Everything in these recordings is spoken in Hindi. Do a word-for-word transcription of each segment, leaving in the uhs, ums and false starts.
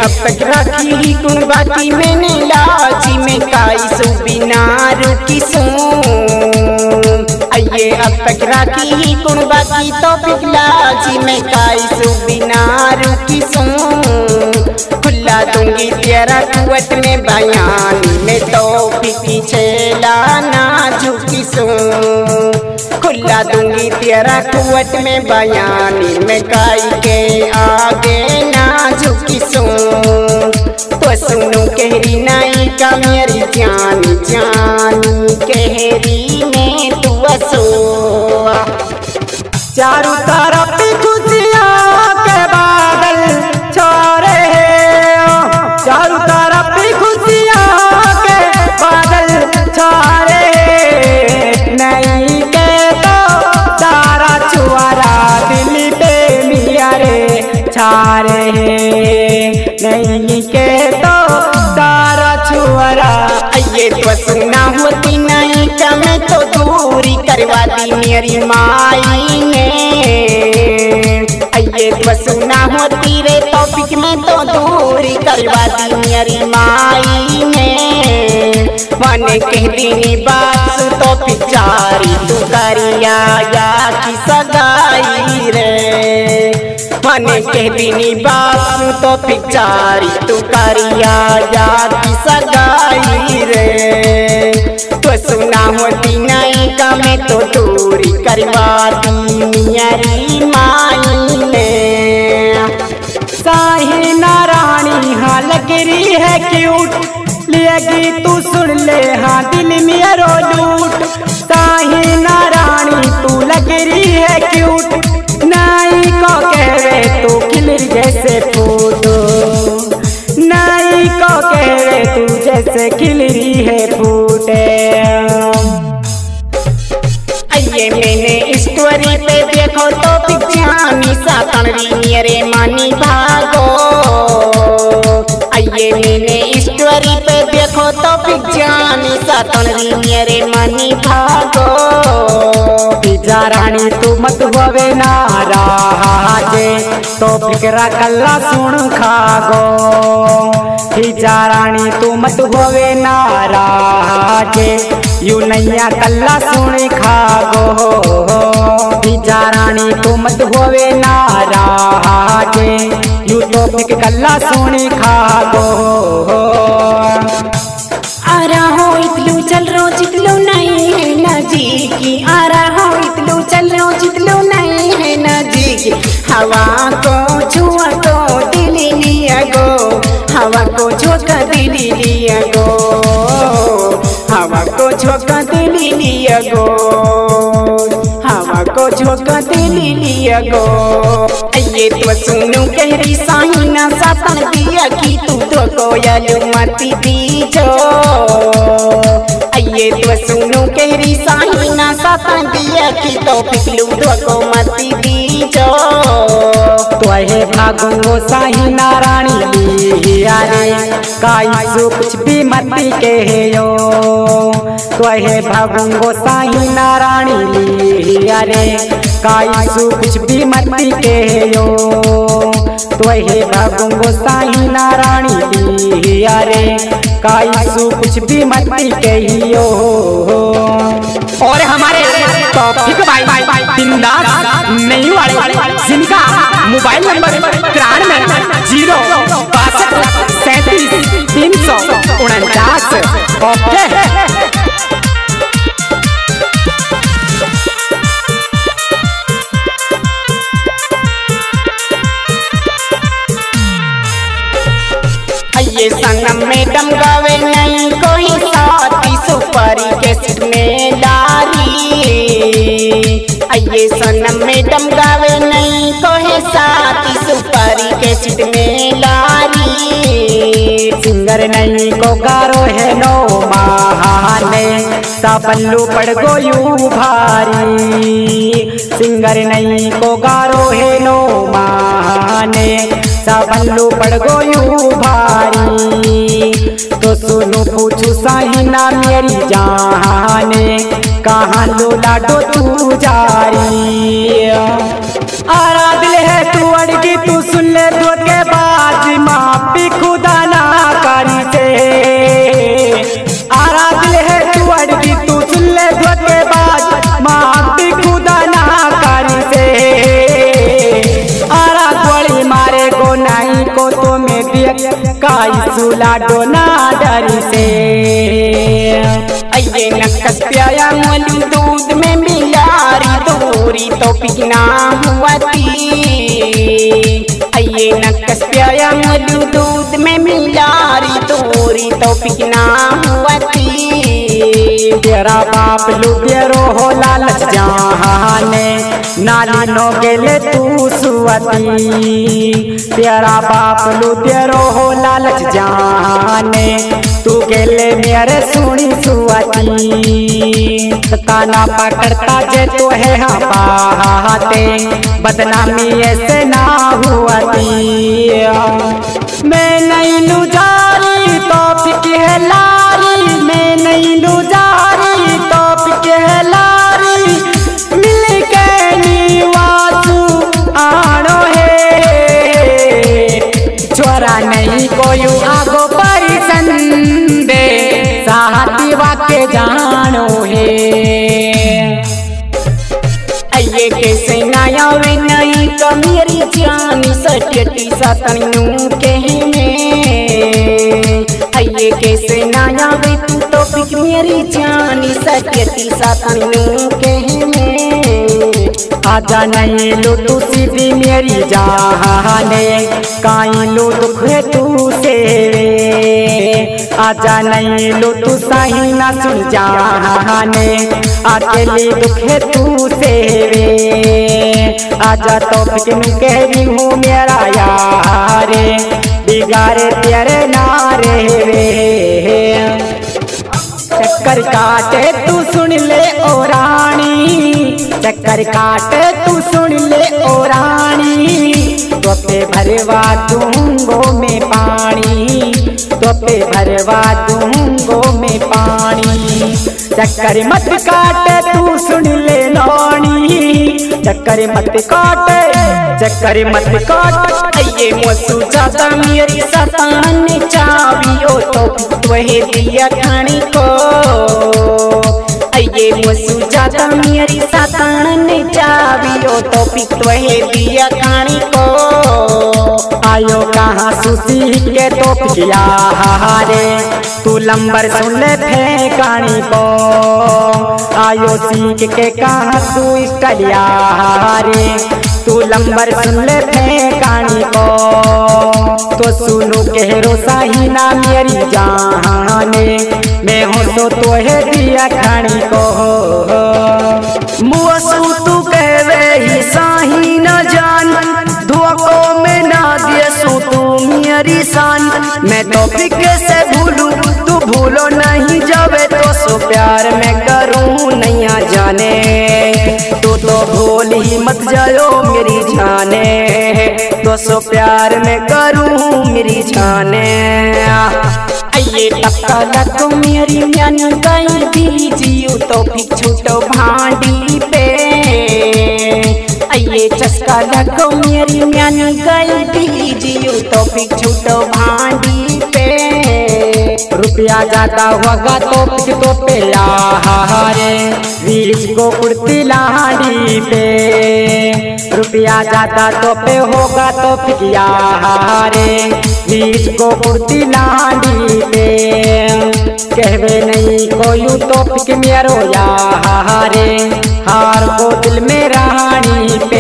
अब तक रखी कुण बाकी मैंने लाची में काई सु बिना रुकी सू आइए अब तक रखी कुण बाकी तो पिघलाची में काई सु बिना रुकी सू खुला दूंगी तेरा कुवत में बयान में तो फिकी छेला ना झुकी सू खुला दूंगी तेरा कुवत में बयान में काई के आगे ना झुकी सू तो सुनो कहरी नाई का मेरी जान जान कहरी में तू असो चारों तरफ खुशियां के बादल छोरे चारों तरफ खुशियां के बादल छोरे नहीं के तो सारा छुआरा दिल पे मिया रे छारे नहीं के तो सारा छुआरा ये तो सुना होती नहीं का मैं तो दूरी करवा दी मेरी माई ने ये तो सुना होती रे टॉपिक में तो दूरी करवा दी मेरी माई ने माने कह दी बात तो पिचारी तू करिया या की सगाई रे माने कह दी बात तो पिचारी तू करिया या की सगाई रे तो सुना होती नहीं का मैं तो दूरी करवा दी मेरी माई ने साहिना रानी हाँ लग रही है क्यूट लेगी तू सुन ले हाँ दिल मेरो लूट साहिना रानी तू लग रही है क्यूट नाई को कहवे तू खिलर जैसे फोटो नाई को कहवे तू जैसे खिलरी है फूटे ये मैंने स्टोरी पे देखो तो पिछानी सातनरी मेरे मानी भागो ये मैंने स्टोरी पे देखो तो पिछानी सातनरी मेरे मानी भागो पिजा रानी तू मत होवे नाराजे तो फिकरा कल्ला सुन खागो पिजा रानी तू मत होवे नाराजे यू नैया कल्ला सुन खागो पिजा रानी तू मत होवे नाराजे यू तो फिक कल्ला सुन खागो आ रहा हो इतलू चल रो जितलू नहीं है ना जी की आ रहा हो इतलू चल रो जितलू नहीं है ना जी की हवा को छुआ को दिल लिया गो हवा को झोंका दिल लिया गो हवा को झोंका दिल लिया गो हवा को झोंका दिल लिया गो ये तो सुनो कहरी साहिना सातन दिया की तू तो कोयल मती दीजो ये तो सुनो कहरी साहिना सातन दिया की तो पिकलू धोको मती दीजो तो है भागो साहिना रानी लिया रे काई सो कुछ भी मती कहो तो है भागो साहिना रानी लिया रे काई सो कुछ भी मती कहो तो है भागो साहिना रानी लिया रे काई सो कुछ भी मती कहियो और हमारे टॉपिक भाई बिंदास नहीं वाले जिनका मोबाइल नंबर तिरानवे जीरो बासठ सैंतीस तीन सौ उनचास ओके ये सनम मैडम गावे नहीं कोई साथी सुपारी कैसेट में डारी ये सनम मैडम गावे नहीं कोई साथी सुपारी कैसेट में लारी सिंगर नहीं को गारो है नो महाने सापल्लू पड़ गो यू भारी सिंगर नहीं को गारो है नो महाने सापल्लू पड़ गो यू भारी तो सुनो पूछू साहिना मेरी जाने कहाँ लो लाडो तू जारी आरा दिल है तू अड़गी तू सुन ले दो के बाद माँ पियर काई सुला डोना डरी से अये नक्कस प्याया मोलू दूध में मिलारी दूरी तो पिघना हुआ थी अये नक्कस प्याया मोलू दूध में मिलारी दूरी तो पिघना हुआ थी तेरा बाप लुटेरो हो लालच जाने नाली नो गेले तू सुअती तेरा बाप लुटेरो हो लालच जाने तू गेले मेरे सुनी सुअती काना पकड़ता जे तो है हाँ पाते बदनामी ऐसे ना हुआती मैं नहीं लू जारी तो फिर है लारी मैं नहीं लू जारी तो फिर है लारी मिल के नीवासु आनो है चोरा नहीं कोई आगो परिसन दे साहती वाके जानो है अये कैसे नया वे नहीं कमेरी जानी सटटी सतनू के में अये कैसे नया वे तू तो पिक मेरी जानी सटटी सतनू के में आजा नहीं लो तू सीधी मेरी जाने काई लो दुख है तू से आजा नहीं लो तू सही ना सुन जाने अकेली दुख है तू से आजा तो फिक्र कह रही हूँ मेरा यारे बिगाड़े तेरे नारे वे चक्कर काटे तू सुन ले ओ रानी चक्कर काटे तू सुन ले ओ रानी तो पे भरवा दूंगो में पानी तो पे भरवा दूंगो में पानी चक्कर मत काटे तू सुन ले नौनी चक्कर मत काटे चक्कर मत काटे ये मोसू ज्यादा मेरी सतान चाबियो तो वही दिया खानी को ये मोसू ज्यादा मेरी सतान चाबियो तो पित वही दिया खानी को आयो कहाँ सुसी के तो पिया हारे तू लंबर सुन ले फेंकानी को आयो सीख के कहाँ तू स्टलिया रे तू लंबर सुन ले फेंकानी को तो सुनो केरो साही ना मेरी जाने मैं हो तो तो है दिया खानी को मुआसू तू कहवे ही साही न जान धोखों में ना दिए सू तू मेरी शान मैं तो फिक्र से भूलू तू भूलो नहीं जावे तो सो प्यार में करूँ नैया जाने तू तो भूल ही मत जायो मेरी जाने तो सो प्यार में करूँ मेरी जाने ये टक्का लगो मेरी जानी गई दीजियो तो फिर छूटो भांडी पे ये चस्का लगो मेरी जानी गई दीजियो तो फिर छूटो भांडी पे रुपया ज्यादा होगा तो फिर तो पे यारे बीच को उड़ती लाड़ी पे रुपया ज्यादा तो पे होगा तो फिर यारे बीच को उड़ती लाड़ी पे कहवे नहीं कोई तो फिर मेरो यारे हार को दिल में रानी पे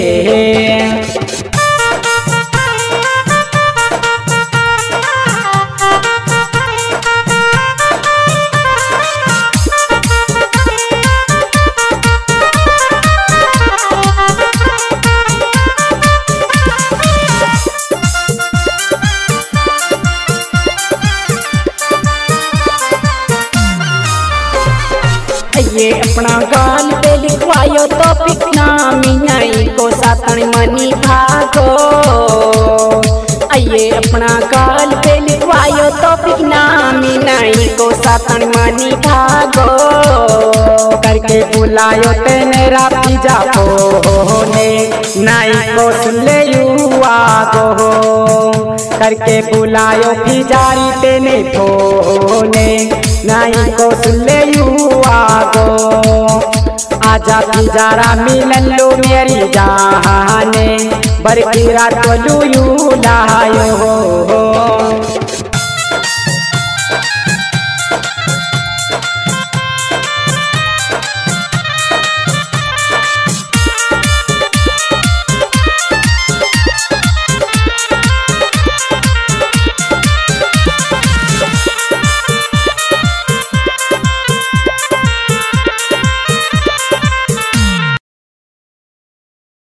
ये अपना गाल पे लिखवायो तो पिकना मिनाई को सातन मनी भागो ये अपना गाल पे लिखवायो तो पिकना मिनाई को सातन मनी भागो करके बुलायो तेने राती जाओ ने नाई को सुन ले युवा को करके बुलायो फिजारी तेने थोने नाई को सुन ले युवा को आजा फिजारा मिलन लो मेरी जाने बरकी रात लुयू लायो